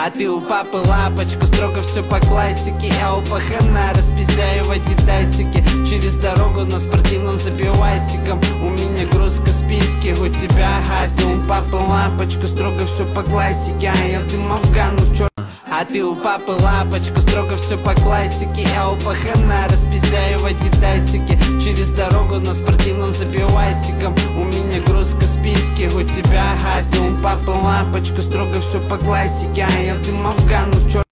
А ты у папы лапочка, строго все по классике. Я у пахана, распизляю в адидасике. Через дорогу на спортивном забивайсиком. У меня груз в списке, у тебя хази. У папы лапочка, строго все по классике. А я дым афган, в черном. А ты у папы лапочка, строго все по классике. Я у пахана, распизляю в адидасике. Через дорогу на спортивном забивайсиком. У меня груз в списке, у тебя хази. У папы лапочка, строго все по классике. А я дым афган, в черном.